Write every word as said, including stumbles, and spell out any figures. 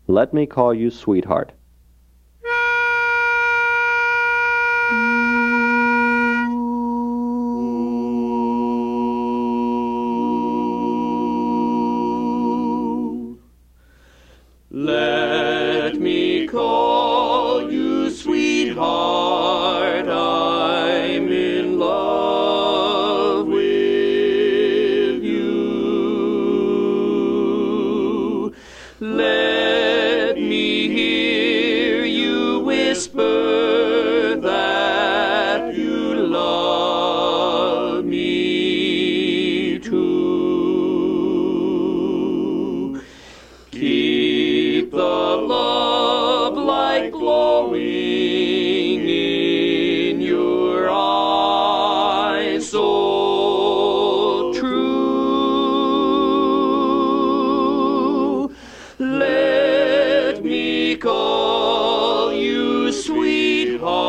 Let me call you sweetheart. Let me call you sweetheart, I'm in love with you. Let me hear you whisper that you love me too. Keep the love light glowing in your eyes so true. Let me call you sweetheart.